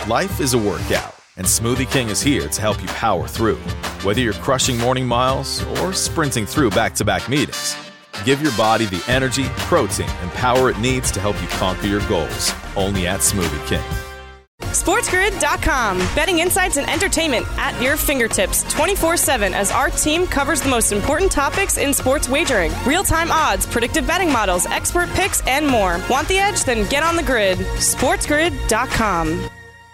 Life is a workout, and Smoothie King is here to help you power through. Whether you're crushing morning miles or sprinting through back-to-back meetings, give your body the energy, protein, and power it needs to help you conquer your goals. Only at Smoothie King. SportsGrid.com. Betting insights and entertainment at your fingertips 24/7 as our team covers the most important topics in sports wagering. Real-time odds, predictive betting models, expert picks, and more. Want the edge? Then get on the grid. SportsGrid.com.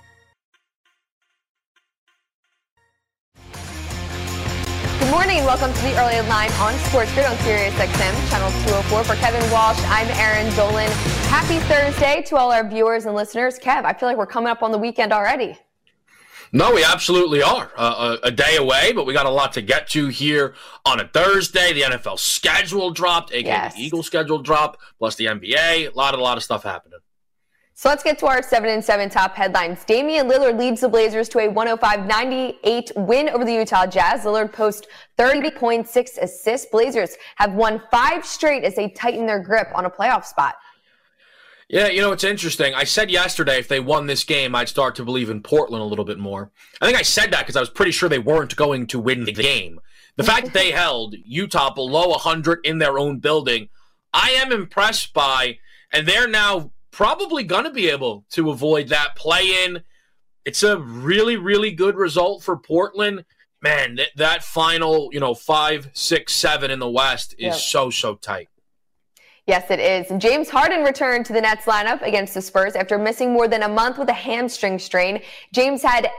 Good morning and welcome to the Early Line on Sports Grid on SiriusXM, Channel 204. For Kevin Walsh, I'm Erin Dolan. Happy Thursday to all our viewers and listeners. Kev, I feel like we're coming up on the weekend already. No, we absolutely are. A day away, but we got a lot to get to here on a Thursday. The NFL schedule dropped, aka the Eagles schedule dropped, plus the NBA. A lot of stuff happening. So let's get to our 7-7 top headlines. Damian Lillard leads the Blazers to a 105-98 win over the Utah Jazz. Lillard posts 30.6 assists. Blazers have won 5 straight as they tighten their grip on a playoff spot. Yeah, it's interesting. I said yesterday if they won this game, I'd start to believe in Portland a little bit more. I think I said that because I was pretty sure they weren't going to win the game. The fact that they held Utah below 100 in their own building, I am impressed by, and they're now probably going to be able to avoid that play-in. It's a really, really good result for Portland. Man, that final, 5, 6, 7 in the West is so tight. Yes, it is. James Harden returned to the Nets lineup against the Spurs after missing more than a month with a hamstring strain. James had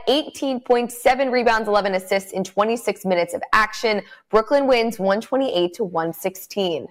18.7 rebounds, 11 assists in 26 minutes of action. Brooklyn wins 128-116.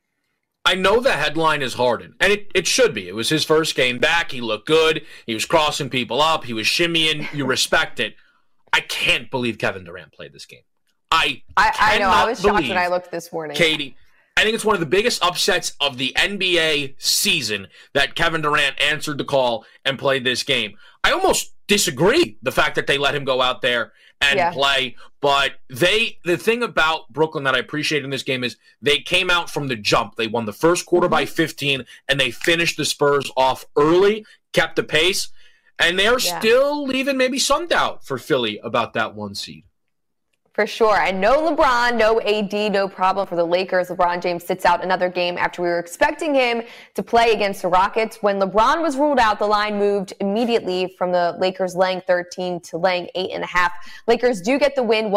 I know the headline is Harden, and it should be. It was his first game back. He looked good. He was crossing people up. He was shimmying. You respect it. I can't believe Kevin Durant played this game. I know. I was shocked when I looked this morning. Katie, I think it's one of the biggest upsets of the NBA season that Kevin Durant answered the call and played this game. I almost disagree the fact that they let him go out there and play. But the thing about Brooklyn that I appreciate in this game is they came out from the jump. They won the first quarter by 15, and they finished the Spurs off early, kept the pace, and they're still leaving maybe some doubt for Philly about that 1 seed. For sure. And no LeBron, no AD, no problem for the Lakers. LeBron James sits out another game after we were expecting him to play against the Rockets. When LeBron was ruled out, the line moved immediately from the Lakers laying 13 to laying 8.5. Lakers do get the win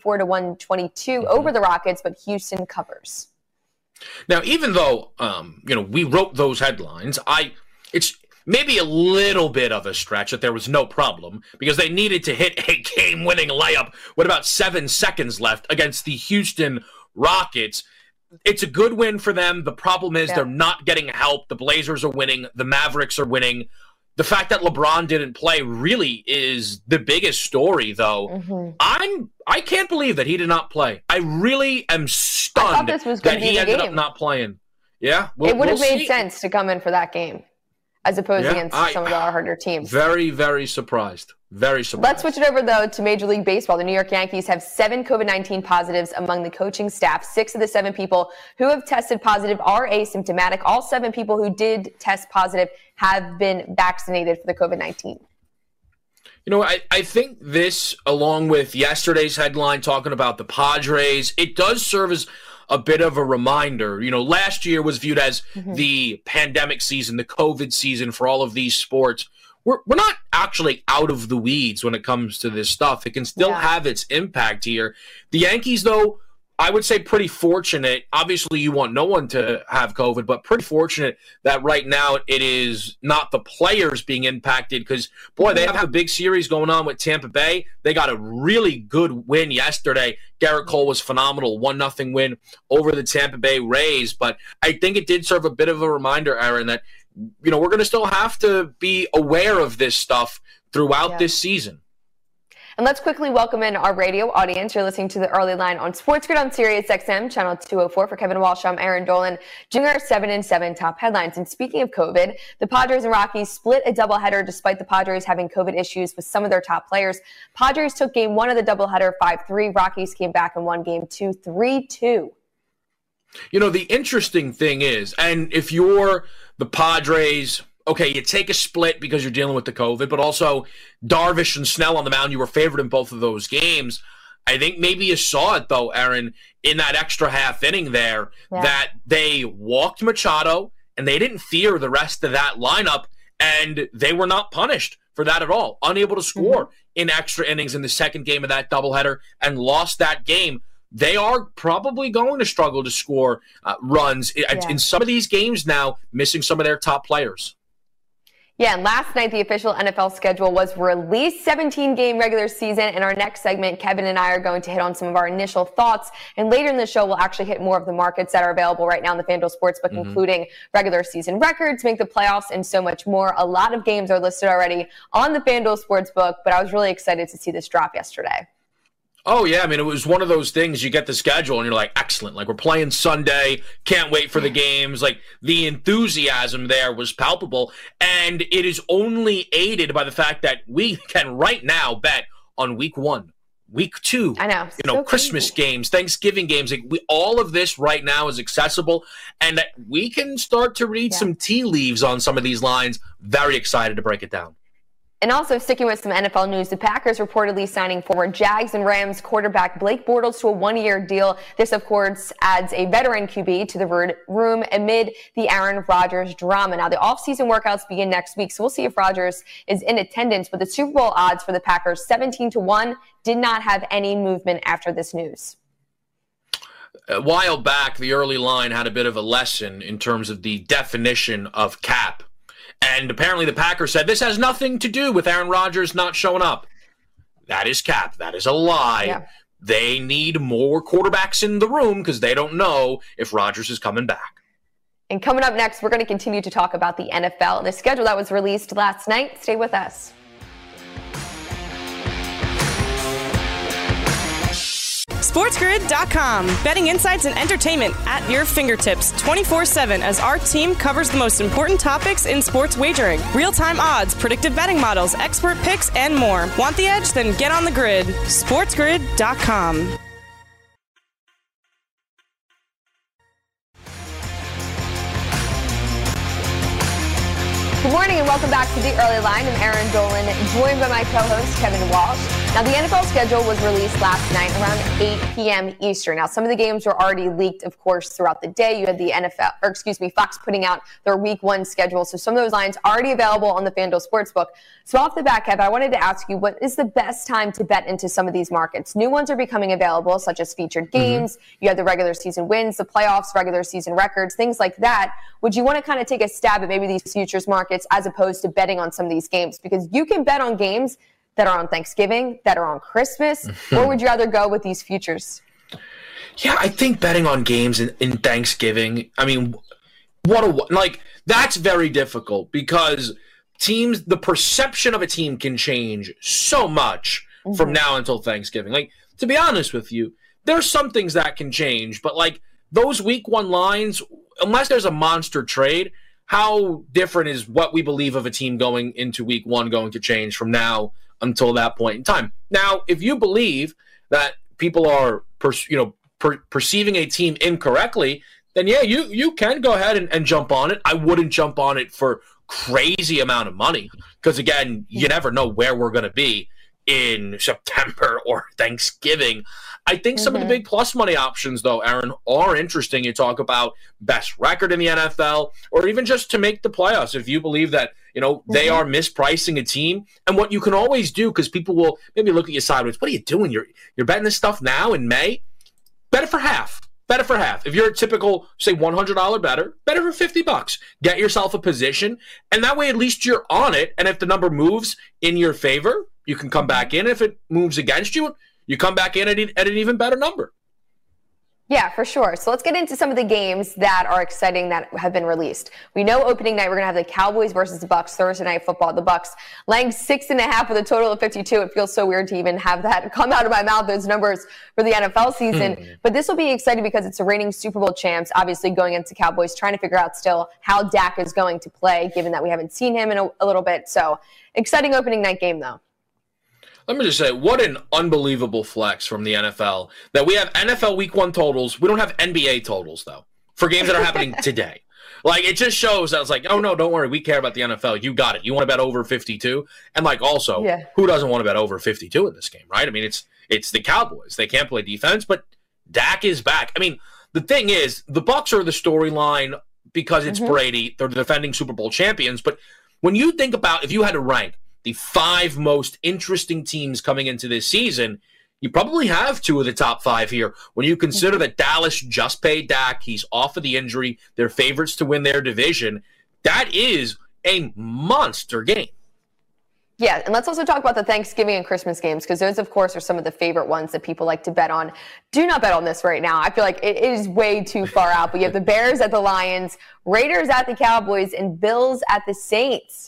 124-122 over the Rockets, but Houston covers. Now, even though, we wrote those headlines, it's maybe a little bit of a stretch that there was no problem because they needed to hit a game-winning layup with about 7 seconds left against the Houston Rockets. It's a good win for them. The problem is they're not getting help. The Blazers are winning. The Mavericks are winning. The fact that LeBron didn't play really is the biggest story, though. I can't believe that he did not play. I really am stunned that he ended up not playing. Yeah, it would have made sense to come in for that game, as opposed against some of our harder teams. Very, very surprised. Very surprised. Let's switch it over, though, to Major League Baseball. The New York Yankees have 7 COVID-19 positives among the coaching staff. 6 of the 7 people who have tested positive are asymptomatic. All 7 people who did test positive have been vaccinated for the COVID-19. I think this, along with yesterday's headline talking about the Padres, it does serve as a bit of a reminder. Last year was viewed as the pandemic season, the COVID season for all of these sports. We're not actually out of the weeds when it comes to this stuff. It can still have its impact here. The Yankees, though, I would say pretty fortunate. Obviously, you want no one to have COVID, but pretty fortunate that right now it is not the players being impacted because, boy, they have a big series going on with Tampa Bay. They got a really good win yesterday. Garrett Cole was phenomenal, 1-0 win over the Tampa Bay Rays. But I think it did serve a bit of a reminder, Aaron, that we're going to still have to be aware of this stuff throughout this season. And let's quickly welcome in our radio audience. You're listening to the Early Line on Sports Grid on SiriusXM, Channel 204. For Kevin Walsh, I'm Erin Dolan, doing our 7-7 top headlines. And speaking of COVID, the Padres and Rockies split a doubleheader despite the Padres having COVID issues with some of their top players. Padres took game 1 of the doubleheader 5-3. Rockies came back and won game 2 3-2. The interesting thing is, and if you're the Padres okay, you take a split because you're dealing with the COVID, but also Darvish and Snell on the mound, you were favored in both of those games. I think maybe you saw it, though, Aaron, in that extra half inning there, that they walked Machado, and they didn't fear the rest of that lineup, and they were not punished for that at all. Unable to score in extra innings in the second game of that doubleheader and lost that game. They are probably going to struggle to score runs in some of these games now, missing some of their top players. Yeah, and last night the official NFL schedule was released, 17-game regular season. In our next segment, Kevin and I are going to hit on some of our initial thoughts. And later in the show, we'll actually hit more of the markets that are available right now in the FanDuel Sportsbook, including regular season records, make the playoffs, and so much more. A lot of games are listed already on the FanDuel Sportsbook, but I was really excited to see this drop yesterday. Oh, yeah. I mean, it was one of those things, you get the schedule and you're like, excellent. Like, we're playing Sunday. Can't wait for the games. Like, the enthusiasm there was palpable. And it is only aided by the fact that we can right now bet on week 1, week 2. I know. So Christmas games, Thanksgiving games. Like, all of this right now is accessible. And we can start to read some tea leaves on some of these lines. Very excited to break it down. And also sticking with some NFL news, the Packers reportedly signing former Jags and Rams quarterback Blake Bortles to a 1-year deal. This, of course, adds a veteran QB to the room amid the Aaron Rodgers drama. Now, the offseason workouts begin next week, so we'll see if Rodgers is in attendance. But the Super Bowl odds for the Packers, 17-1, did not have any movement after this news. A while back, the early line had a bit of a lesson in terms of the definition of cap. And apparently the Packers said this has nothing to do with Aaron Rodgers not showing up. That is cap. That is a lie. Yeah. They need more quarterbacks in the room because they don't know if Rodgers is coming back. And coming up next, we're going to continue to talk about the NFL and the schedule that was released last night. Stay with us. SportsGrid.com. Betting insights and entertainment at your fingertips 24/7 as our team covers the most important topics in sports wagering. Real-time odds, predictive betting models, expert picks, and more. Want the edge? Then get on the grid. SportsGrid.com. Good morning and welcome back to The Early Line. I'm Erin Dolan, joined by my co-host Kevin Walsh. Now, the NFL schedule was released last night around 8 p.m. Eastern. Now, some of the games were already leaked, of course, throughout the day. You had the Fox putting out their Week 1 schedule. So some of those lines already available on the FanDuel Sportsbook. So off the bat, Kev, I wanted to ask you, what is the best time to bet into some of these markets? New ones are becoming available, such as featured games. You have the regular season wins, the playoffs, regular season records, things like that. Would you want to kind of take a stab at maybe these futures markets as opposed to betting on some of these games? Because you can bet on games that are on Thanksgiving, that are on Christmas, or would you rather go with these futures? Yeah, I think betting on games in Thanksgiving, I mean, that's very difficult because teams, the perception of a team can change so much from now until Thanksgiving. Like, to be honest with you, there's some things that can change, but like those Week 1 lines, unless there's a monster trade, how different is what we believe of a team going into Week 1 going to change from now until that point in time? Now, if you believe that people are perceiving a team incorrectly, then yeah, you can go ahead and jump on it. I wouldn't jump on it for crazy amount of money because, again, you never know where we're going to be in September or Thanksgiving. I think some of the big plus money options, though, Aaron, are interesting. You talk about best record in the NFL or even just to make the playoffs. If you believe that, they are mispricing a team, and what you can always do, because people will maybe look at you sideways, what are you doing? You're betting this stuff now in May? Bet it for half. Bet it for half. If you're a typical, say, $100 bettor, bet it for $50. Get yourself a position, and that way at least you're on it, and if the number moves in your favor, you can come back in. If it moves against you, you come back in at an even better number. Yeah, for sure. So let's get into some of the games that are exciting that have been released. We know opening night we're going to have the Cowboys versus the Bucs, Thursday Night Football. The Bucs laying 6.5 with a total of 52. It feels so weird to even have that come out of my mouth, those numbers for the NFL season. But this will be exciting because it's a reigning Super Bowl champs, obviously going into Cowboys, trying to figure out still how Dak is going to play, given that we haven't seen him in a little bit. So exciting opening night game, though. Let me just say, what an unbelievable flex from the NFL that we have NFL Week 1 totals. We don't have NBA totals, though, for games that are happening today. Like, it just shows, I was like, oh, no, don't worry. We care about the NFL. You got it. You want to bet over 52? And, like, also, who doesn't want to bet over 52 in this game, right? I mean, it's the Cowboys. They can't play defense, but Dak is back. I mean, the thing is, the Bucs are the storyline because it's Brady. They're the defending Super Bowl champions. But when you think about, if you had to rank the 5 most interesting teams coming into this season, you probably have 2 of the top 5 here. When you consider that Dallas just paid Dak, he's off of the injury, they're favorites to win their division, that is a monster game. Yeah, and let's also talk about the Thanksgiving and Christmas games, because those, of course, are some of the favorite ones that people like to bet on. Do not bet on this right now. I feel like it is way too far out. But you have the Bears at the Lions, Raiders at the Cowboys, and Bills at the Saints.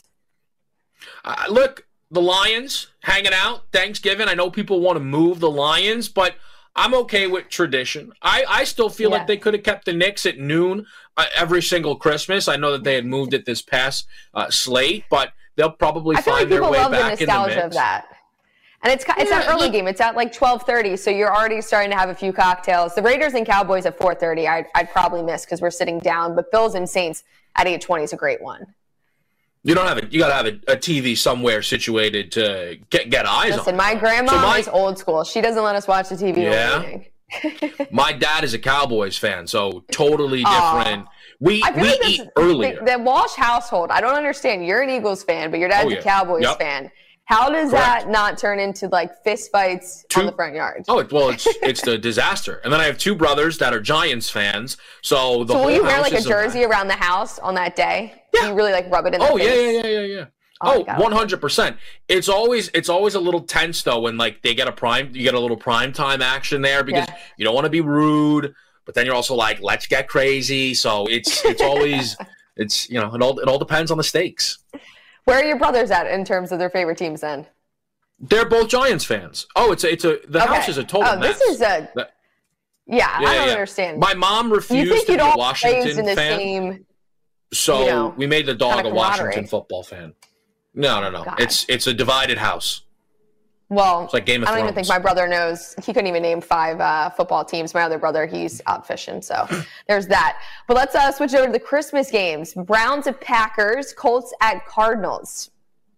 Look, the Lions hanging out Thanksgiving. I know people want to move the Lions, but I'm okay with tradition. I still feel like they could have kept the Knicks at noon every single Christmas. I know that they had moved it this past slate, but they'll probably find their way back in the mix. I feel like people love the nostalgia of that. And it's an early game. It's at like 12:30, so you're already starting to have a few cocktails. The Raiders and Cowboys at 4:30, I'd probably miss because we're sitting down. But Bills and Saints at 8:20 is a great one. You don't have it. You got to have a TV somewhere situated to get eyes on. Listen, my grandma is old school. She doesn't let us watch the TV all evening. My dad is a Cowboys fan, so totally different. We eat earlier. The Walsh household, I don't understand. You're an Eagles fan, but your dad's a Cowboys fan. How does that not turn into like fist fights on the front yard? Oh, well, it's the disaster. And then I have 2 brothers that are Giants fans. So will you wear like a jersey around the house on that day? Yeah. Do you really like rub it in the face? Yeah. Oh, 100%. It's always a little tense though when like you get a little prime time action there because you don't want to be rude, but then you're also like, let's get crazy. So it's always it all depends on the stakes. Where are your brothers at in terms of their favorite teams then? They're both Giants fans. Oh, the house is a total mess. This is I don't understand. My mom refused to be a Washington fan. So we made the dog a Washington football fan. No. God. It's a divided house. Well, it's like Game of Thrones. I don't even think my brother knows. He couldn't even name 5 football teams. My other brother, he's out fishing. So there's that. But let's switch over to the Christmas games. Browns at Packers, Colts at Cardinals.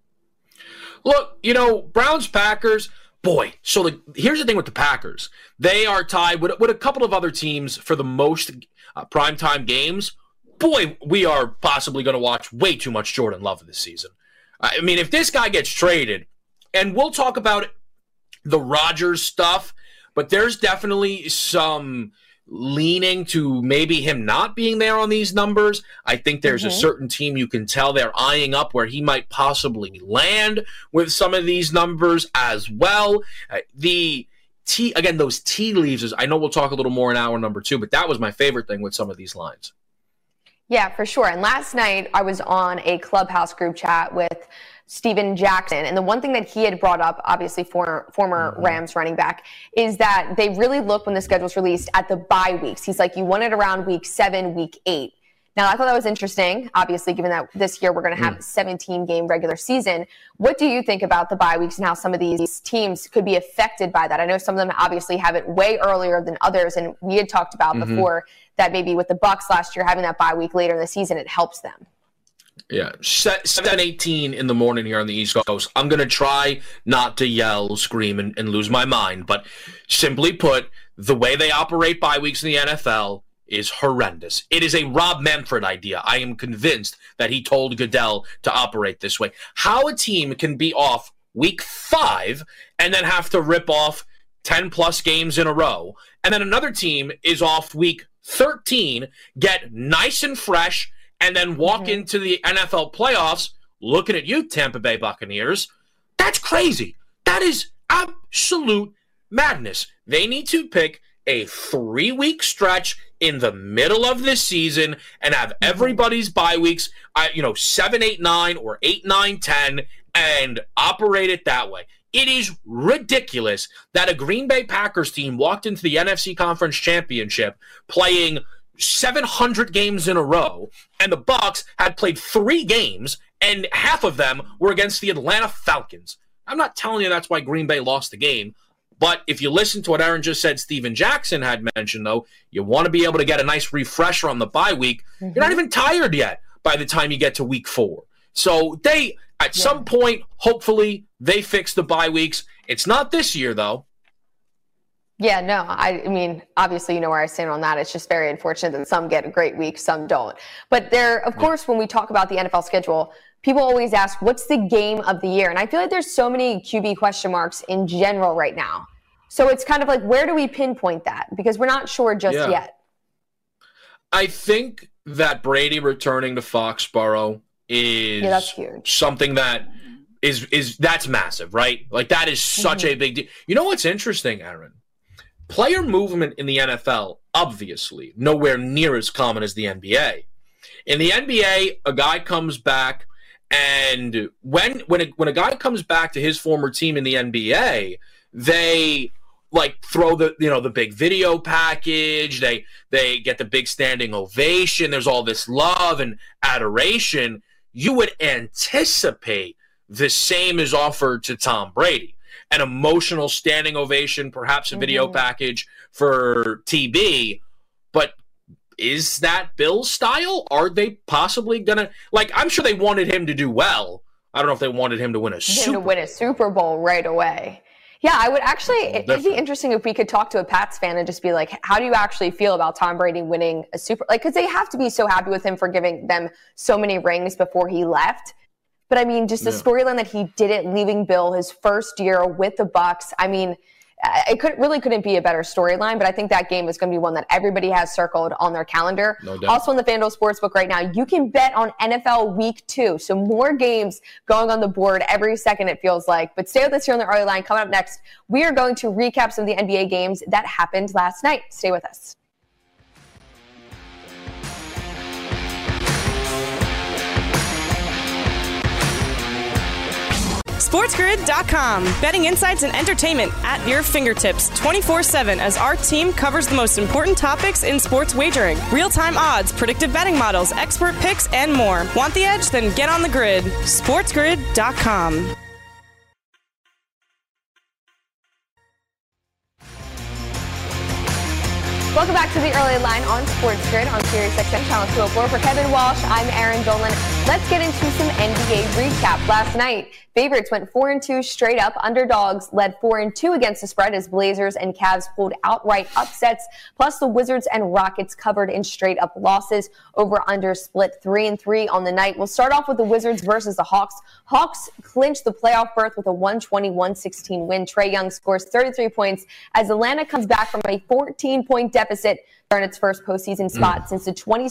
Look, Browns, Packers, boy. So here's the thing with the Packers. They are tied with a couple of other teams for the most primetime games. Boy, we are possibly going to watch way too much Jordan Love this season. I mean, if this guy gets traded, and we'll talk about the Rodgers stuff, but there's definitely some leaning to maybe him not being there on these numbers. I think there's a certain team you can tell they're eyeing up where he might possibly land with some of these numbers as well. Those tea leaves, I know we'll talk a little more in hour number 2, but that was my favorite thing with some of these lines. Yeah, for sure. And last night I was on a Clubhouse group chat with Steven Jackson. And the one thing that he had brought up, obviously former Rams running back, is that they really look when the schedule's released at the bye weeks. He's like, you want it around week 7, week 8. Now, I thought that was interesting, obviously, given that this year we're going to have a 17-game regular season. What do you think about the bye weeks and how some of these teams could be affected by that? I know some of them obviously have it way earlier than others, and we had talked about before that maybe with the Bucs last year having that bye week later in the season, it helps them. Yeah, 7:18 in the morning here on the East Coast. I'm going to try not to yell, scream, and lose my mind. But simply put, the way they operate bye weeks in the NFL is horrendous. It is a Rob Manfred idea. I am convinced that he told Goodell to operate this way. How a team can be off week 5 and then have to rip off 10-plus games in a row, and then another team is off week 13, get nice and fresh, and then walk into the NFL playoffs looking at you, Tampa Bay Buccaneers. That's crazy. That is absolute madness. They need to pick a 3-week stretch in the middle of this season and have everybody's bye weeks, 7, 8, 9, or 8, 9, 10, and operate it that way. It is ridiculous that a Green Bay Packers team walked into the NFC Conference Championship playing 700 games in a row, and the Bucs had played 3 games, and half of them were against the Atlanta Falcons. I'm not telling you that's why Green Bay lost the game, But if you listen to what Aaron just said, Steven Jackson had mentioned, though, you want to be able to get a nice refresher on the bye week. You're not even tired yet by the time you get to week 4. So they, at some point, hopefully, they fix the bye weeks. It's not this year, though. Yeah, no, I mean, obviously, you know where I stand on that. It's just very unfortunate that some get a great week, some don't. But there, of course, when we talk about the NFL schedule, people always ask, what's the game of the year? And I feel like there's so many QB question marks in general right now. So it's kind of like, where do we pinpoint that? Because we're not sure just yet. I think that Brady returning to Foxborough is that's huge. Something that is that's massive, right? Like, that is such a big deal. You know what's interesting, Aaron? Player movement in the NFL, obviously, nowhere near as common as the NBA. In the NBA, a guy comes back, and when a guy comes back to his former team in the NBA, they throw the big video package. They get the big standing ovation. There's all this love and adoration. You would anticipate the same is offered to Tom Brady. An emotional standing ovation, perhaps a video package for TB. But is that Bill's style? Are they possibly going to... I'm sure they wanted him to do well. I don't know if they wanted him to win a Super Bowl right away. Yeah, I would actually... It'd be interesting if we could talk to a Pats fan and just be like, how do you actually feel about Tom Brady winning a Super... because they have to be so happy with him for giving them so many rings before he left. But I mean, just the storyline that he did it, leaving Bill his first year with the Bucs. I mean, it couldn't be a better storyline. But I think that game is going to be one that everybody has circled on their calendar. No doubt. Also, in the FanDuel Sportsbook right now, you can bet on NFL Week 2. So more games going on the board every second, it feels like. But stay with us here on the early line. Coming up next, we are going to recap some of the NBA games that happened last night. Stay with us. SportsGrid.com. Betting insights and entertainment at your fingertips 24/7 as our team covers the most important topics in sports wagering. Real-time odds, predictive betting models, expert picks, and more. Want the edge? Then get on the grid. SportsGrid.com. Welcome back to the early line on Sports Grid on SiriusXM Channel 204. For Kevin Walsh, I'm Aaron Dolan. Let's get into some NBA recap. Last night, favorites went 4-2 straight up. Underdogs led 4-2 against the spread as Blazers and Cavs pulled outright upsets. Plus, the Wizards and Rockets covered in straight up losses. Over/under split 3-3 on the night. We'll start off with the Wizards versus the Hawks. Hawks clinched the playoff berth with a 120-116 win. Trae Young scores 33 points as Atlanta comes back from a 14-point deficit during its first postseason spot since the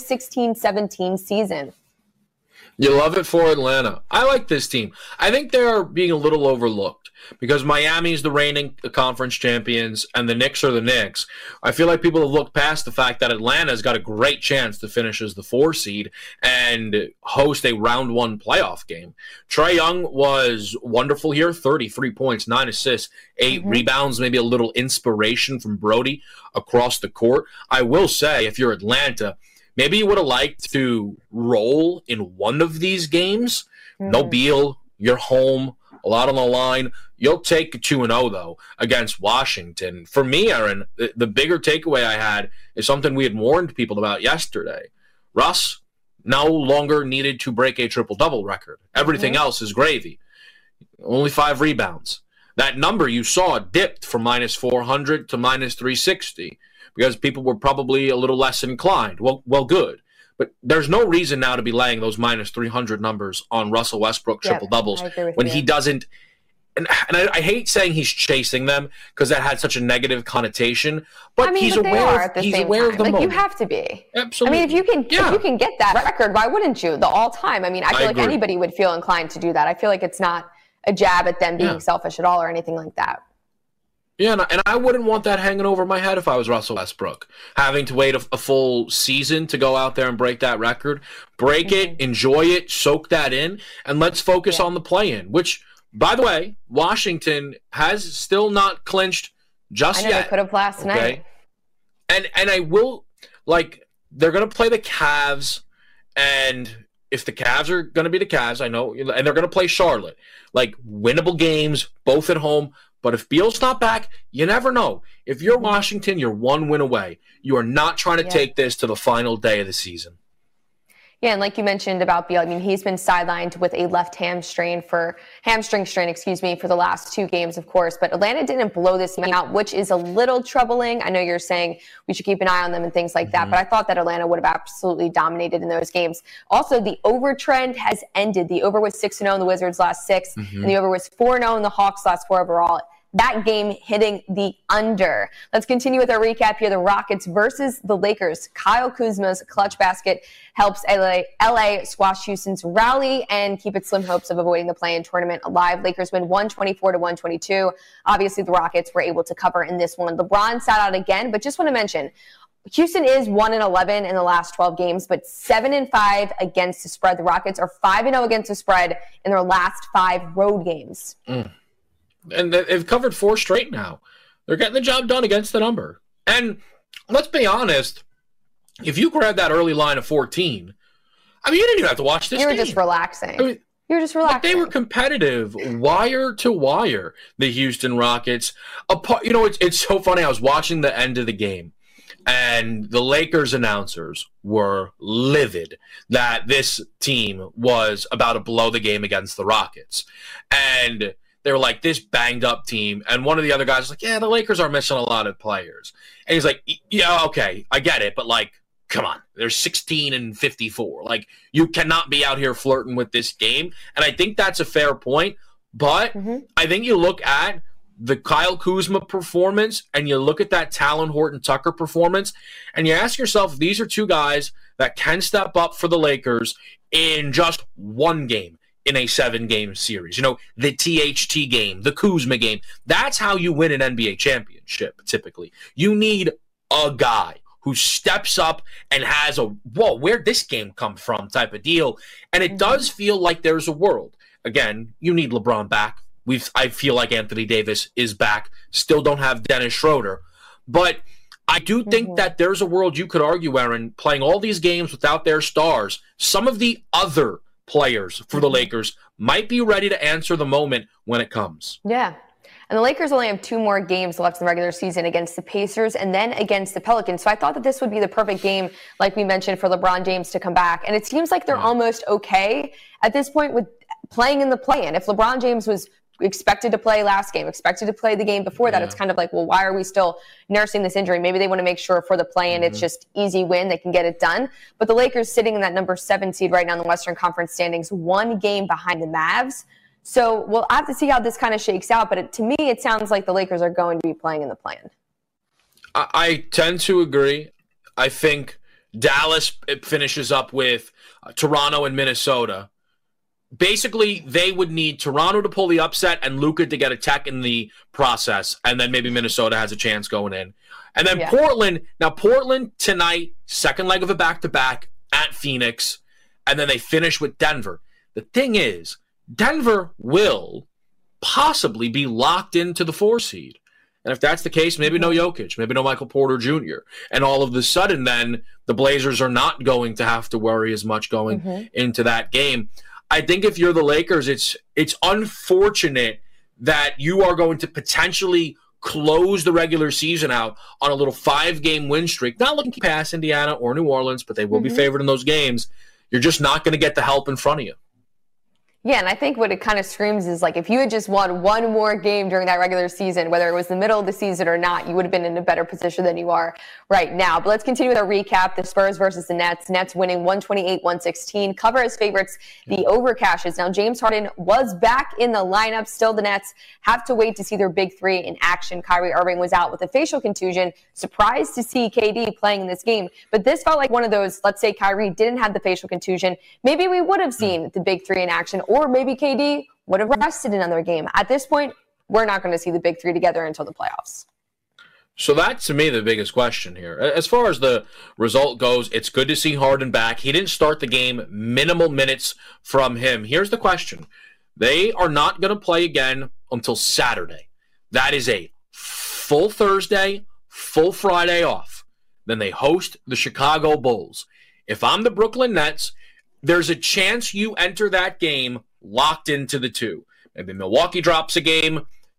2016-17 season. You love it for Atlanta. I like this team. I think they're being a little overlooked because Miami's the reigning conference champions and the Knicks are the Knicks. I feel like people have looked past the fact that Atlanta's got a great chance to finish as the 4 seed and host a round 1 playoff game. Trae Young was wonderful here, 33 points, 9 assists, 8 rebounds, maybe a little inspiration from Brody across the court. I will say, if you're Atlanta, maybe you would have liked to roll in one of these games. No Beal, you're home, a lot on the line. You'll take a 2-0, though, against Washington. For me, Aaron, the bigger takeaway I had is something we had warned people about yesterday. Russ no longer needed to break a triple-double record. Everything else is gravy. Only 5 rebounds. That number you saw dipped from -400 to -360. Because people were probably a little less inclined. Well, good. But there's no reason now to be laying those -300 numbers on Russell Westbrook triple-doubles when he doesn't. And I hate saying he's chasing them because that had such a negative connotation. But he's aware of the moment. You have to be. Absolutely. I mean, if you can get that record, why wouldn't you? The all-time. I mean, I feel like anybody would feel inclined to do that. I feel like it's not a jab at them being selfish at all or anything like that. Yeah, and I wouldn't want that hanging over my head if I was Russell Westbrook. Having to wait a full season to go out there and break that record. Break it, enjoy it, soak that in, and let's focus on the play-in, which, by the way, Washington has still not clinched just yet. I know they could have last night. And I will, they're going to play the Cavs, and if the Cavs are going to be the Cavs, I know, and they're going to play Charlotte. Winnable games, both at home. But if Beal's not back, you never know. If you're Washington, you're one win away. You are not trying to take this to the final day of the season. Yeah, and like you mentioned about Beal, I mean, he's been sidelined with a left hamstring strain, for the last 2 games, of course. But Atlanta didn't blow this game out, which is a little troubling. I know you're saying we should keep an eye on them and things like that, but I thought that Atlanta would have absolutely dominated in those games. Also, the over trend has ended. The over was 6-0 in the Wizards' last 6, and the over was 4-0 in the Hawks' last 4 overall. That game hitting the under. Let's continue with our recap here. The Rockets versus the Lakers. Kyle Kuzma's clutch basket helps LA squash Houston's rally and keep its slim hopes of avoiding the play-in tournament alive. Lakers win 124-122. Obviously, the Rockets were able to cover in this one. LeBron sat out again, but just want to mention, Houston is 1-11 in the last 12 games, but 7-5 against the spread. The Rockets are 5-0 against the spread in their last 5 road games. And they've covered 4 straight now. They're getting the job done against the number. And let's be honest, if you grab that early line of 14, I mean, you didn't even have to watch this game. You were just relaxing. I mean, you were just relaxing. They were competitive, wire to wire, the Houston Rockets. It's so funny. I was watching the end of the game, and the Lakers announcers were livid that this team was about to blow the game against the Rockets. And they were like, this banged up team. And one of the other guys was like, yeah, the Lakers are missing a lot of players. And he's like, yeah, okay, I get it. But, like, come on. They're 16-54. Like, you cannot be out here flirting with this game. And I think that's a fair point. But I think you look at the Kyle Kuzma performance and you look at that Talen Horton-Tucker performance and you ask yourself, these are 2 guys that can step up for the Lakers in just one game. In a 7-game series. You know, the THT game, the Kuzma game. That's how you win an NBA championship, typically. You need a guy who steps up and has a, whoa, where'd this game come from type of deal. And it does feel like there's a world. Again, you need LeBron back. I feel like Anthony Davis is back. Still don't have Dennis Schroeder. But I do think that there's a world you could argue, Aaron, playing all these games without their stars. Some of the other players for the Lakers might be ready to answer the moment when it comes. Yeah. And the Lakers only have 2 more games left in the regular season against the Pacers and then against the Pelicans. So I thought that this would be the perfect game, like we mentioned, for LeBron James to come back. And it seems like they're almost okay at this point with playing in the play-in. If LeBron James was expected to play last game, expected to play the game before that, it's kind of like, well, why are we still nursing this injury? Maybe they want to make sure for the play-in it's just easy win, they can get it done. But the Lakers sitting in that number 7 seed right now in the Western Conference standings, 1 game behind the Mavs. So we'll have to see how this kind of shakes out. But to me, it sounds like the Lakers are going to be playing in the play-in. I tend to agree. I think Dallas finishes up with Toronto and Minnesota. Basically, they would need Toronto to pull the upset and Luka to get a tech in the process, and then maybe Minnesota has a chance going in. And then Portland. Now, Portland tonight, second leg of a back-to-back at Phoenix, and then they finish with Denver. The thing is, Denver will possibly be locked into the 4 seed. And if that's the case, maybe no Jokic, maybe no Michael Porter Jr. And all of a sudden, then, the Blazers are not going to have to worry as much going into that game. I think if you're the Lakers, it's unfortunate that you are going to potentially close the regular season out on a little 5-game win streak. Not looking past Indiana or New Orleans, but they will be favored in those games. You're just not going to get the help in front of you. Yeah, and I think what it kind of screams is like if you had just won 1 more game during that regular season, whether it was the middle of the season or not, you would have been in a better position than you are right now. But let's continue with our recap. The Spurs versus the Nets. Nets winning 128-116. Cover as favorites. The over cashes. Now, James Harden was back in the lineup. Still, the Nets have to wait to see their big 3 in action. Kyrie Irving was out with a facial contusion. Surprised to see KD playing in this game. But this felt like one of those, let's say Kyrie didn't have the facial contusion. Maybe we would have seen the big 3 in action. Or maybe KD would have rested another game. At this point, we're not going to see the big 3 together until the playoffs. So that's, to me, the biggest question here. As far as the result goes, it's good to see Harden back. He didn't start the game, minimal minutes from him. Here's the question. They are not going to play again until Saturday. That is a full Thursday, full Friday off. Then they host the Chicago Bulls. If I'm the Brooklyn Nets, there's a chance you enter that game locked into the 2. Maybe Milwaukee drops a game,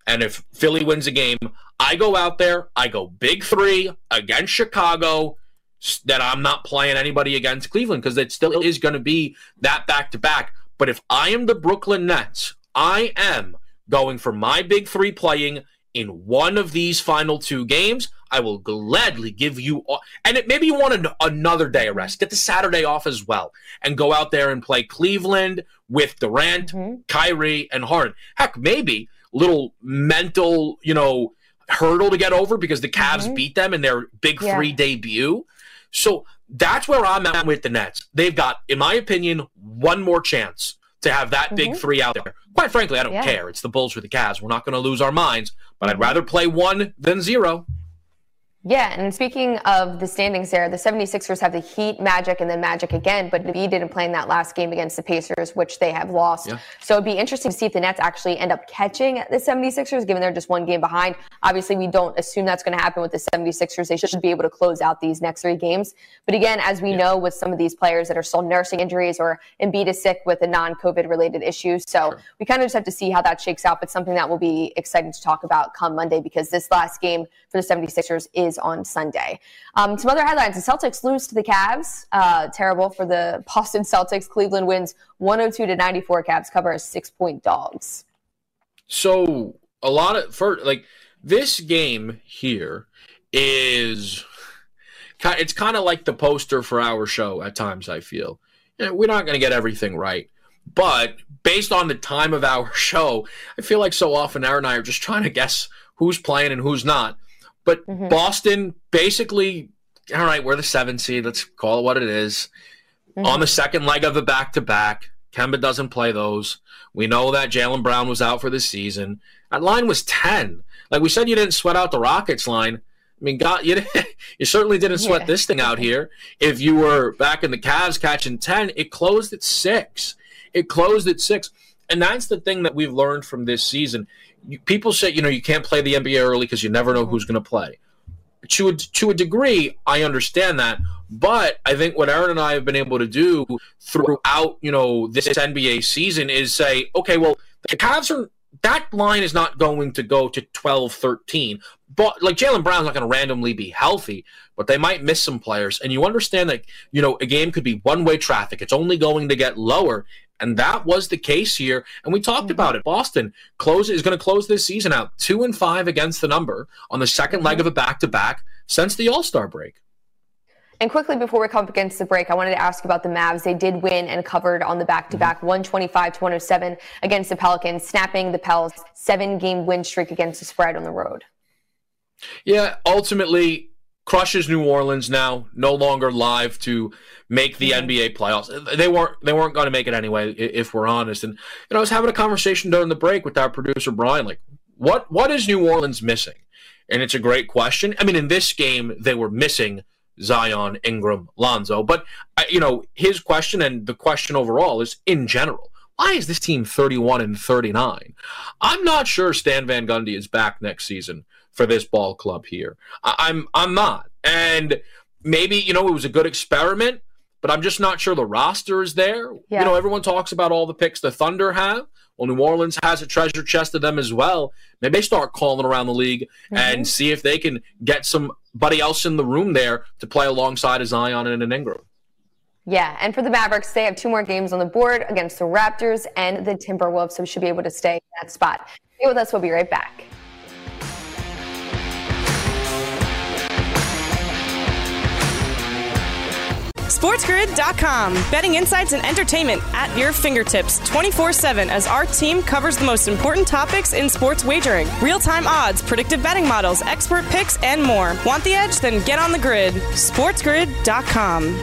And if Philly wins a game, I go out there, I go big 3 against Chicago, that I'm not playing anybody against Cleveland because it still is going to be that back-to-back. But if I am the Brooklyn Nets, I am going for my big 3 playing in one of these final 2 games. I will gladly give you all, and maybe you want another day of rest. Get the Saturday off as well and go out there and play Cleveland with Durant, Kyrie, and Harden. Heck, maybe little mental, hurdle to get over because the Cavs beat them in their big 3 debut. So that's where I'm at with the Nets. They've got, in my opinion, one more chance to have that big 3 out there. Quite frankly, I don't care. It's the Bulls or the Cavs. We're not going to lose our minds, but I'd rather play 1 than 0. Yeah, and speaking of the standings there, the 76ers have the Heat, Magic, and then Magic again, but Embiid didn't play in that last game against the Pacers, which they have lost. Yeah. So it'd be interesting to see if the Nets actually end up catching the 76ers, given they're just 1 game behind. Obviously, we don't assume that's going to happen with the 76ers. They should be able to close out these next 3 games. But again, as we know with some of these players that are still nursing injuries or Embiid is sick with a non-COVID related issues. So we kind of just have to see how that shakes out, but something that will be exciting to talk about come Monday because this last game for the 76ers is on Sunday. Some other headlines. The Celtics lose to the Cavs. Terrible for the Boston Celtics. Cleveland wins 102-94. Cavs cover as 6-point dogs. So this game here is, it's kind of like the poster for our show at times, I feel. We're not going to get everything right. But based on the time of our show, I feel like so often Aaron and I are just trying to guess who's playing and who's not. But Boston, basically, all right, we're the 7 seed. Let's call it what it is. On the second leg of the back-to-back, Kemba doesn't play those. We know that Jaylen Brown was out for the season. That line was 10. Like we said, you didn't sweat out the Rockets line. I mean, God, you certainly didn't sweat this thing out here. If you were back in the Cavs catching 10, it closed at 6. And that's the thing that we've learned from this season. People say, you can't play the NBA early because you never know who's going to play. To a degree, I understand that. But I think what Aaron and I have been able to do throughout, this NBA season is say, okay, well, the Cavs that line is not going to go to 12-13. But like Jaylen Brown's not going to randomly be healthy, but they might miss some players. And you understand that, a game could be one-way traffic. It's only going to get lower. And that was the case here. And we talked about it. Boston is going to close this season out 2-5 against the number on the second leg of a back-to-back since the All-Star break. And quickly before we come up against the break, I wanted to ask you about the Mavs. They did win and covered on the back-to-back 125-107 against the Pelicans, snapping the Pels' 7-game win streak against the spread on the road. Yeah, ultimately crushes New Orleans now, no longer live to make the NBA playoffs. They weren't going to make it anyway, if we're honest. And I was having a conversation during the break with our producer Brian, like, what is New Orleans missing? And it's a great question. I mean, in this game, they were missing Zion, Ingram, Lonzo. But his question and the question overall is in general. Why is this team 31-39? I'm not sure Stan Van Gundy is back next season for this ball club here. I'm not. And maybe, it was a good experiment, but I'm just not sure the roster is there. Yeah. Everyone talks about all the picks the Thunder have. Well, New Orleans has a treasure chest of them as well. Maybe they start calling around the league and see if they can get somebody else in the room there to play alongside of Zion and an Ingram. Yeah, and for the Mavericks, they have 2 more games on the board against the Raptors and the Timberwolves, so we should be able to stay in that spot. Stay with us. We'll be right back. SportsGrid.com. Betting insights and entertainment at your fingertips 24/7 as our team covers the most important topics in sports wagering. Real-time odds, predictive betting models, expert picks, and more. Want the edge? Then get on the grid. SportsGrid.com.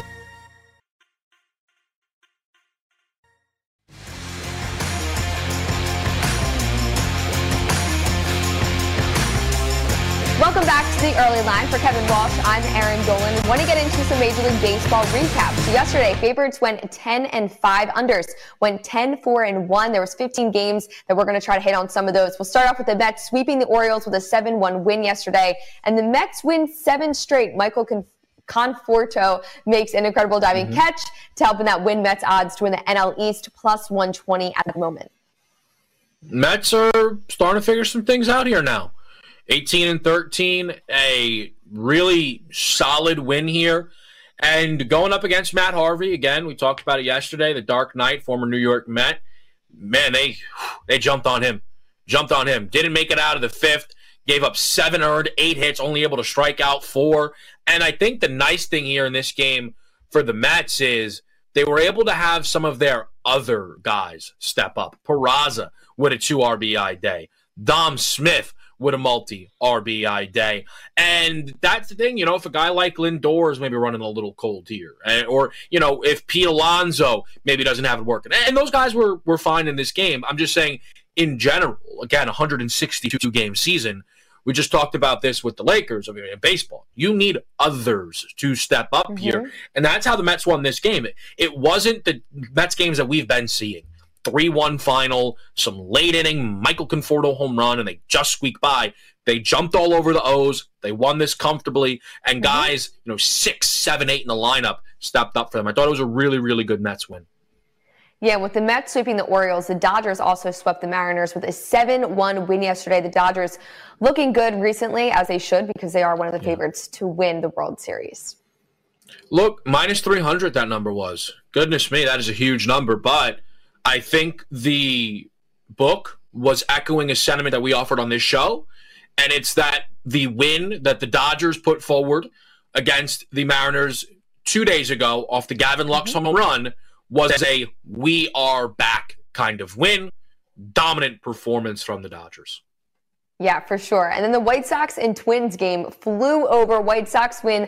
Welcome back to the Early Line. For Kevin Walsh, I'm Aaron Dolan. Want to get into some Major League Baseball recaps. So yesterday, favorites went 10-5. Unders went 10-4-1. There was 15 games that we're going to try to hit on some of those. We'll start off with the Mets sweeping the Orioles with a 7-1 win yesterday. And the Mets win 7 straight. Michael Conforto makes an incredible diving catch to help in that win Mets odds to win the NL East plus 120 at the moment. Mets are starting to figure some things out here now. 18-13, a really solid win here. And going up against Matt Harvey, again, we talked about it yesterday, the Dark Knight, former New York Met. Man, they jumped on him. Didn't make it out of the fifth. Gave up 7 earned, 8 hits, only able to strike out 4. And I think the nice thing here in this game for the Mets is they were able to have some of their other guys step up. Peraza with a 2 RBI day. Dom Smith with a multi-RBI day. And that's the thing, if a guy like Lindor is maybe running a little cold here, or, if Pete Alonso maybe doesn't have it working. And those guys were fine in this game. I'm just saying, in general, again, 162-game season, we just talked about this with the Lakers. I mean, in baseball, you need others to step up here. And that's how the Mets won this game. It wasn't the Mets games that we've been seeing. 3-1 final, some late inning Michael Conforto home run, and they just squeaked by. They jumped all over the O's. They won this comfortably. And guys, 6, 7, 8 in the lineup stepped up for them. I thought it was a really, really good Mets win. Yeah, with the Mets sweeping the Orioles, the Dodgers also swept the Mariners with a 7-1 win yesterday. The Dodgers looking good recently, as they should, because they are one of the favorites to win the World Series. Look, minus 300 that number was. Goodness me, that is a huge number. But I think the book was echoing a sentiment that we offered on this show, and it's that the win that the Dodgers put forward against the Mariners 2 days ago off the Gavin Lux home run was a we are back kind of win. Dominant performance from the Dodgers. Yeah, for sure. And then the White Sox and Twins game flew over. White Sox win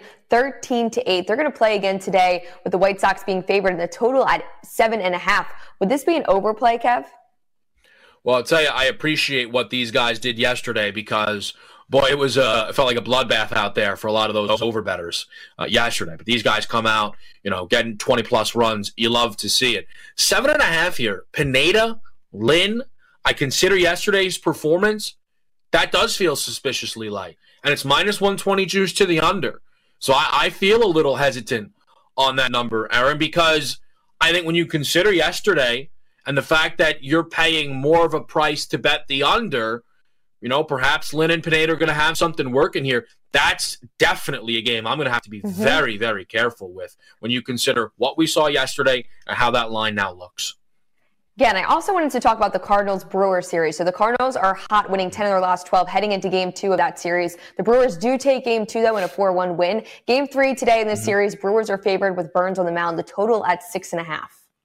13-8. They're going to play again today with the White Sox being favored in the total at 7.5. Would this be an overplay, Kev? Well, I'll tell you, I appreciate what these guys did yesterday because, boy, it felt like a bloodbath out there for a lot of those overbetters yesterday. But these guys come out, getting 20-plus runs. You love to see it. 7.5 here. Pineda, Lynn, I consider yesterday's performance, that does feel suspiciously light. And it's minus 120 juice to the under. So I feel a little hesitant on that number, Aaron, because I think when you consider yesterday and the fact that you're paying more of a price to bet the under, perhaps Lynn and Pineda are going to have something working here. That's definitely a game I'm going to have to be very, very careful with when you consider what we saw yesterday and how that line now looks. Yeah, and I also wanted to talk about the Cardinals-Brewers series. So the Cardinals are hot, winning 10 of their last 12, heading into Game 2 of that series. The Brewers do take Game 2, though, in a 4-1 win. Game 3 today in this series, Brewers are favored with Burnes on the mound, the total at 6.5.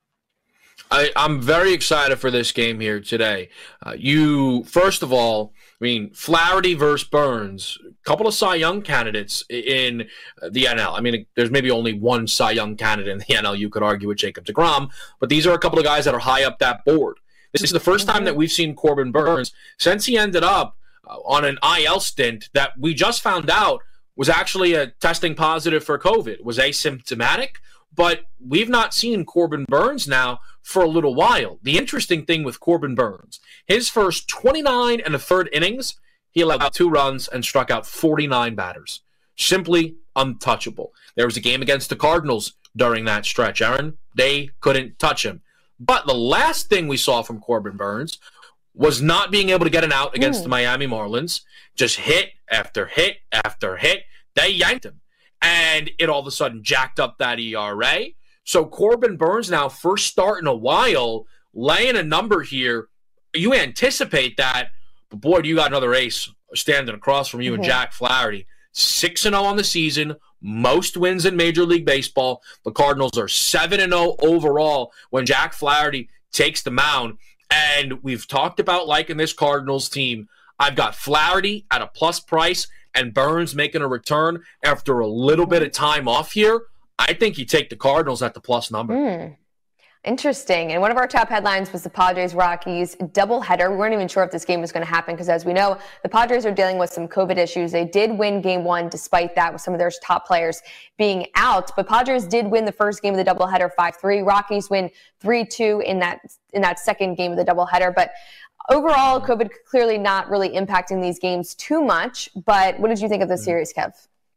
I'm very excited for this game here today. First of all, Flaherty versus Burnes, a couple of Cy Young candidates in the NL. There's maybe only one Cy Young candidate in the NL you could argue with Jacob deGrom, but these are a couple of guys that are high up that board. This is the first time that we've seen Corbin Burnes since he ended up on an IL stint that we just found out was actually testing positive for COVID, was asymptomatic, but we've not seen Corbin Burnes now for a little while. The interesting thing with Corbin Burnes, his first 29 and a third innings, he allowed 2 runs and struck out 49 batters. Simply untouchable. There was a game against the Cardinals during that stretch, Aaron. They couldn't touch him. But the last thing we saw from Corbin Burnes was not being able to get an out against the Miami Marlins. Just hit after hit after hit. They yanked him. And it all of a sudden jacked up that ERA. So Corbin Burnes now, first start in a while, laying a number here. You anticipate that, but boy, do you got another ace standing across from you and Jack Flaherty. 6-0 on the season, most wins in Major League Baseball. The Cardinals are 7-0 overall when Jack Flaherty takes the mound. And we've talked about liking this Cardinals team. I've got Flaherty at a plus price and Burnes making a return after a little bit of time off here. I think you take the Cardinals at the plus number. Interesting. And one of our top headlines was the Padres-Rockies doubleheader. We weren't even sure if this game was going to happen because, as we know, the Padres are dealing with some COVID issues. They did win Game 1 despite that, with some of their top players being out. But Padres did win the first game of the doubleheader 5-3. Rockies win 3-2 in that second game of the doubleheader. But overall, COVID clearly not really impacting these games too much. But what did you think of the series, Kev?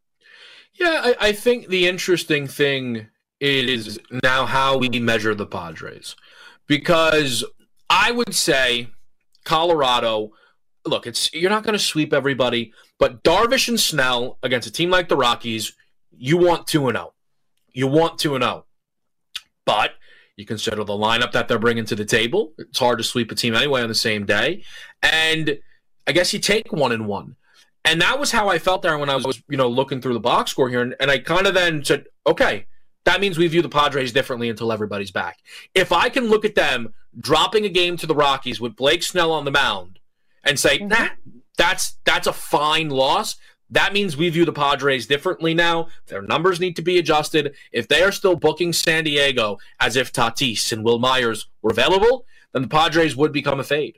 Yeah, I think the interesting thing is now how we measure the Padres. Because I would say Colorado, look, you're not going to sweep everybody, but Darvish and Snell against a team like the Rockies, you want 2-0. You want 2-0. But you consider the lineup that they're bringing to the table. It's hard to sweep a team anyway on the same day. And I guess you take 1-1. And that was how I felt there when I was, looking through the box score here. And I kind of then said, okay, that means we view the Padres differently until everybody's back. If I can look at them dropping a game to the Rockies with Blake Snell on the mound and say, nah, that's a fine loss, that means we view the Padres differently now. Their numbers need to be adjusted. If they are still booking San Diego as if Tatis and Will Myers were available, then the Padres would become a fade.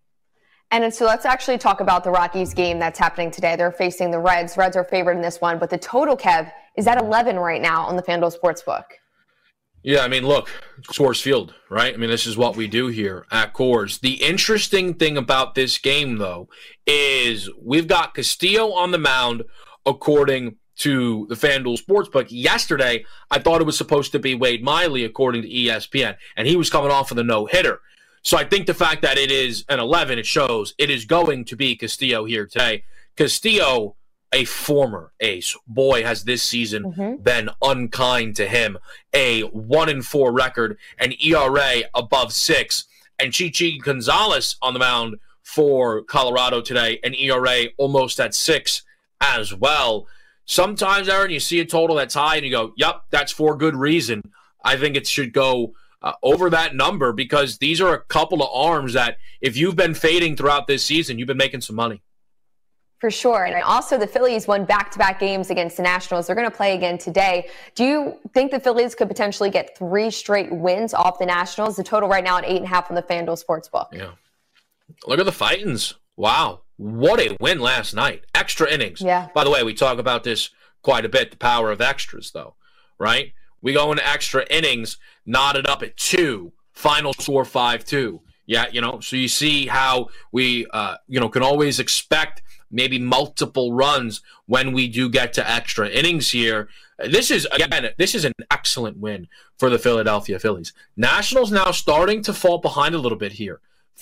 And so let's actually talk about the Rockies game that's happening today. They're facing the Reds. Reds are favored in this one, but the total, Kev, is at 11 right now on the FanDuel Sportsbook. Yeah, I mean, look, Coors Field, right? I mean, this is what we do here at Coors. The interesting thing about this game, though, is we've got Castillo on the mound, according to the FanDuel Sportsbook. Yesterday, I thought it was supposed to be Wade Miley, according to ESPN, and he was coming off of the no-hitter. So I think the fact that it is an 11, it shows it is going to be Castillo here today. Castillo, a former ace, boy, has this season been unkind to him. A 1-4 record, an ERA above 6, and Chichi Gonzalez on the mound for Colorado today, an ERA almost at 6 as well. Sometimes, Aaron, you see a total that's high and you go, yep, that's for good reason. I think it should go over that number because these are a couple of arms that if you've been fading throughout this season, you've been making some money. For sure. And also the Phillies won back-to-back games against the Nationals. They're going to play again today. Do you think the Phillies could potentially get 3 straight wins off the Nationals? The total right now at 8.5 on the FanDuel Sportsbook. Yeah. Look at the Titans. Wow. What a win last night. Extra innings. Yeah. By the way, we talk about this quite a bit, the power of extras, though, right? We go into extra innings, knotted up at 2, final score 5-2. Yeah, so you see how we, can always expect maybe multiple runs when we do get to extra innings here. This is an excellent win for the Philadelphia Phillies. Nationals now starting to fall behind a little bit here.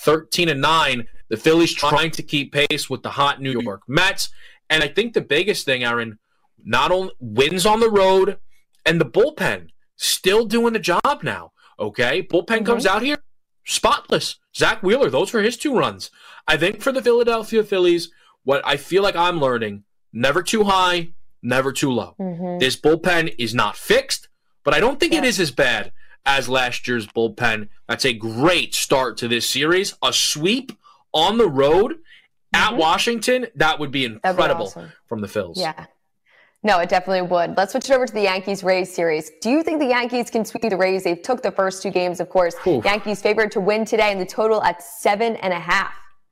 13-9, the Phillies trying to keep pace with the hot New York Mets. And I think the biggest thing, Aaron, not only wins on the road, and the bullpen still doing the job now, okay? Bullpen comes out here, spotless. Zach Wheeler, those were his 2 runs. I think for the Philadelphia Phillies, what I feel like I'm learning, never too high, never too low. This bullpen is not fixed, but I don't think it is as bad as last year's bullpen. That's a great start to this series. A sweep on the road at Washington, that would be incredible from the Phils. Yeah. No, it definitely would. Let's switch it over to the Yankees-Rays series. Do you think the Yankees can sweep the Rays? They took the first 2 games, of course. Yankees favored to win today, and the total at 7.5.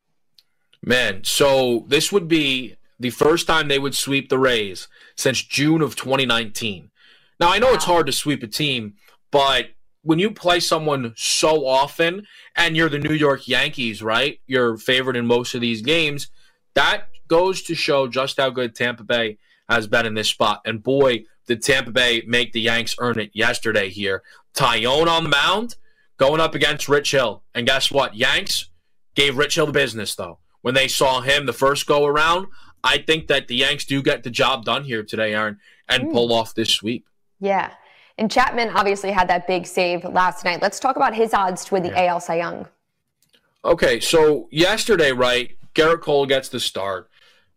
Man, so this would be the first time they would sweep the Rays since June of 2019. Now, I know it's hard to sweep a team, but when you play someone so often and you're the New York Yankees, right? You're favored in most of these games. That goes to show just how good Tampa Bay has been in this spot. And boy, did Tampa Bay make the Yanks earn it yesterday here. Tyone on the mound, going up against Rich Hill. And guess what? Yanks gave Rich Hill the business, though. When they saw him the first go around, I think that the Yanks do get the job done here today, Aaron, and pull off this sweep. Yeah. And Chapman obviously had that big save last night. Let's talk about his odds to win the AL Cy Young. Okay, so yesterday, right, Garrett Cole gets the start.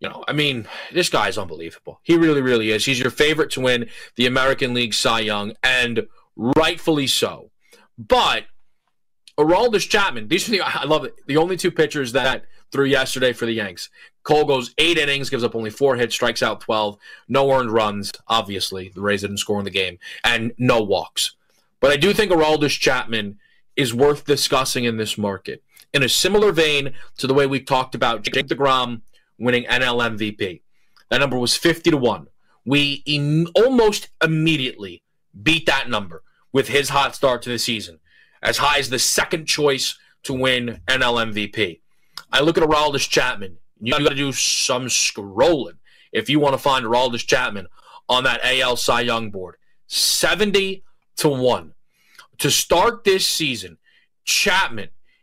This guy's unbelievable. He really, really is. He's your favorite to win the American League Cy Young, and rightfully so. But Aroldis Chapman, I love it. The only 2 pitchers that threw yesterday for the Yanks. Cole goes 8 innings, gives up only 4 hits, strikes out 12, no earned runs. Obviously, the Rays didn't score in the game, and no walks. But I do think Aroldis Chapman is worth discussing in this market. In a similar vein to the way we talked about Jake DeGrom winning NL MVP. That number was 50-1. We almost immediately beat that number with his hot start to the season, as high as the second choice to win NL MVP. I look at Aroldis Chapman. You got to do some scrolling if you want to find Aroldis Chapman on that AL Cy Young board. 70-1. To start this season, Chapman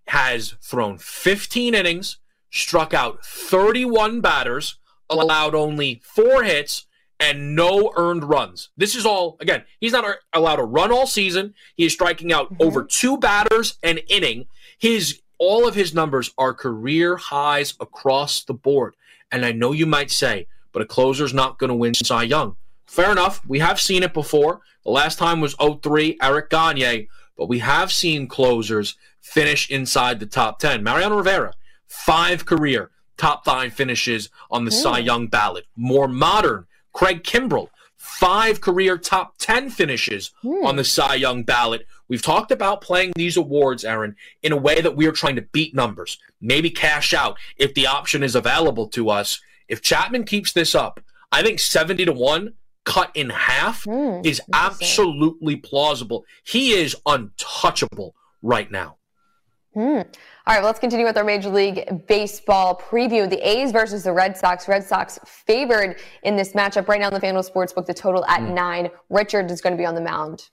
has thrown 15 innings, struck out 31 batters, allowed only 4 hits, and no earned runs. This is all, again, he's not allowed a run all season. He is striking out over 2 batters an inning. All of his numbers are career highs across the board. And I know you might say, but a closer's not going to win Cy Young. Fair enough. We have seen it before. The last time was 2003, Eric Gagne. But we have seen closers finish inside the top 10. Mariano Rivera, 5 career top 5 finishes on the Cy Young ballot. More modern, Craig Kimbrell, 5 career top 10 finishes on the Cy Young ballot. We've talked about playing these awards, Aaron, in a way that we are trying to beat numbers, maybe cash out if the option is available to us. If Chapman keeps this up, I think 70-1 cut in half is absolutely plausible. He is untouchable right now. All right, well, let's continue with our Major League Baseball preview. The A's versus the Red Sox. Red Sox favored in this matchup. Right now in the FanDuel Sportsbook, the total at 9. Richard is going to be on the mound.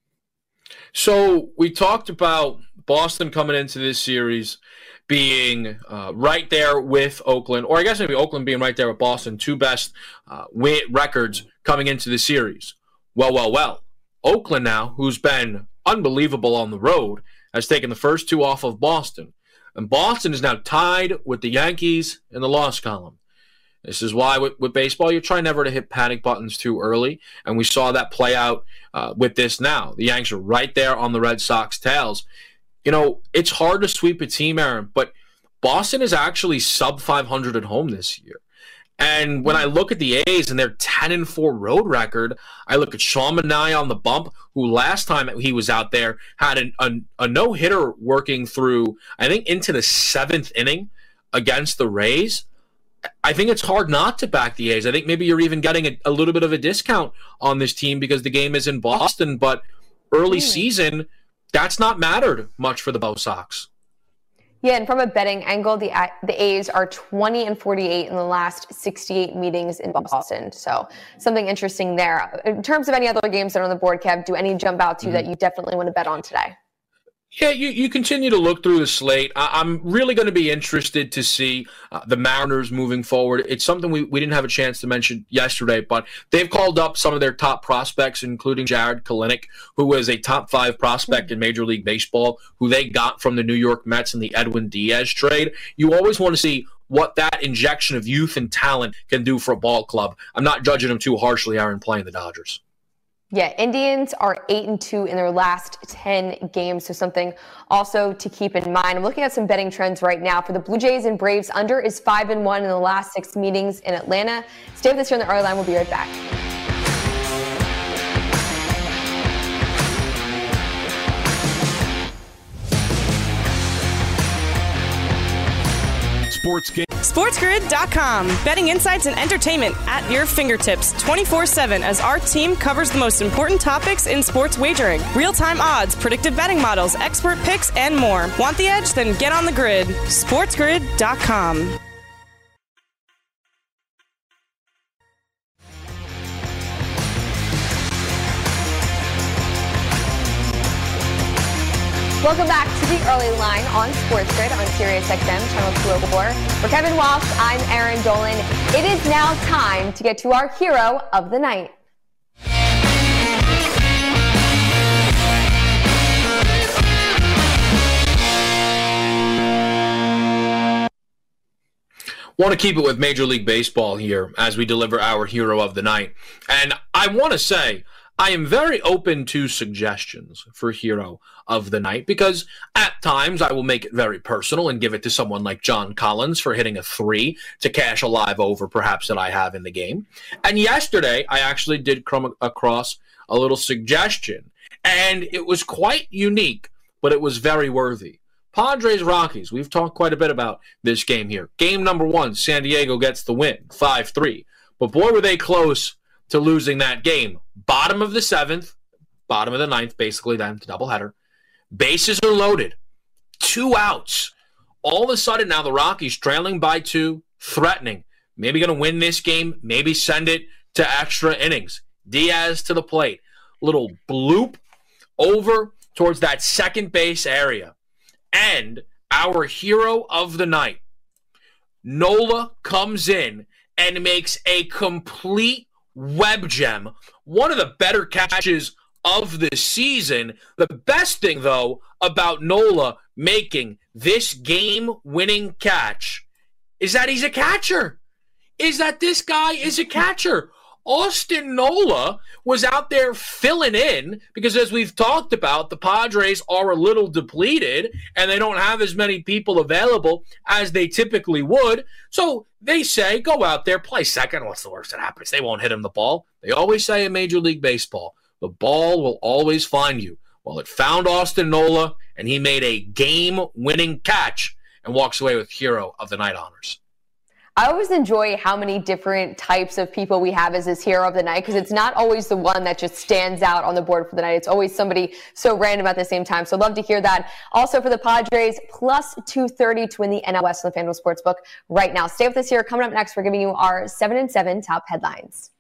So we talked about Boston coming into this series being right there with Oakland, or I guess maybe Oakland being right there with Boston, 2 best records coming into the series. Well. Oakland now, who's been unbelievable on the road, has taken the first 2 off of Boston. And Boston is now tied with the Yankees in the loss column. This is why with baseball, you try never to hit panic buttons too early. And we saw that play out with this now. The Yanks are right there on the Red Sox tails. You know, it's hard to sweep a team, Aaron, but Boston is actually sub 500 at home this year. And when I look at the A's and their 10-4 road record, I look at Sean Manaea on the bump, who last time he was out there had a no-hitter working through, I think, into the 7th inning against the Rays. I think it's hard not to back the A's. I think maybe you're even getting a little bit of a discount on this team because the game is in Boston, but early season, that's not mattered much for the Bo Sox. Yeah, and from a betting angle, the A's are 20-48 in the last 68 meetings in Boston. So something interesting there. In terms of any other games that are on the board, Kev, do any jump out to you that you definitely want to bet on today? Yeah, you continue to look through the slate. I'm really going to be interested to see the Mariners moving forward. It's something we didn't have a chance to mention yesterday, but they've called up some of their top prospects, including Jared Kelenic, who was a top 5 prospect in Major League Baseball, who they got from the New York Mets in the Edwin Diaz trade. You always want to see what that injection of youth and talent can do for a ball club. I'm not judging them too harshly, Aaron, playing the Dodgers. Yeah, Indians are 8-2 in their last 10 games, so something also to keep in mind. I'm looking at some betting trends right now. For the Blue Jays and Braves, under is 5-1 in the last 6 meetings in Atlanta. Stay with us here on the Early Line. We'll be right back. SportsGrid.com. Betting insights and entertainment at your fingertips 24/7 as our team covers the most important topics in sports wagering. Real-time odds, predictive betting models, expert picks, and more. Want the edge? Then get on the grid. SportsGrid.com. Welcome back to the Early Line on Sports Grid on SiriusXM Channel 204. For Kevin Walsh, I'm Aaron Dolan. It is now time to get to our hero of the night. Want to keep it with Major League Baseball here as we deliver our hero of the night. And I want to say, I am very open to suggestions for hero of the night because at times I will make it very personal and give it to someone like John Collins for hitting a 3 to cash a live over perhaps that I have in the game. And yesterday I actually did come across a little suggestion and it was quite unique, but it was very worthy. Padres-Rockies, we've talked quite a bit about this game here. Game number 1, San Diego gets the win, 5-3. But boy, were they close to losing that game. Bottom of the 7th, bottom of the 9th, basically, then the doubleheader. Bases are loaded. 2 outs. All of a sudden, now the Rockies trailing by 2, threatening. Maybe going to win this game, maybe send it to extra innings. Diaz to the plate. Little bloop over towards that second base area. And our hero of the night, Nola, comes in and makes a complete web gem. One of the better catches of the season. The best thing, though, about Nola making this game-winning catch is that he's a catcher. Is that this guy is a catcher. Austin Nola was out there filling in because, as we've talked about, the Padres are a little depleted and they don't have as many people available as they typically would. So they say, go out there, play second. What's the worst that happens? They won't hit him the ball. They always say in Major League Baseball, the ball will always find you. Well, it found Austin Nola, and he made a game-winning catch and walks away with Hero of the Night honors. I always enjoy how many different types of people we have as this hero of the night, because it's not always the one that just stands out on the board for the night. It's always somebody so random at the same time. So love to hear that. Also for the Padres, plus 230 to win the NL West on the FanDuel Sportsbook right now. Stay with us here. Coming up next, we're giving you our 7-7 top headlines.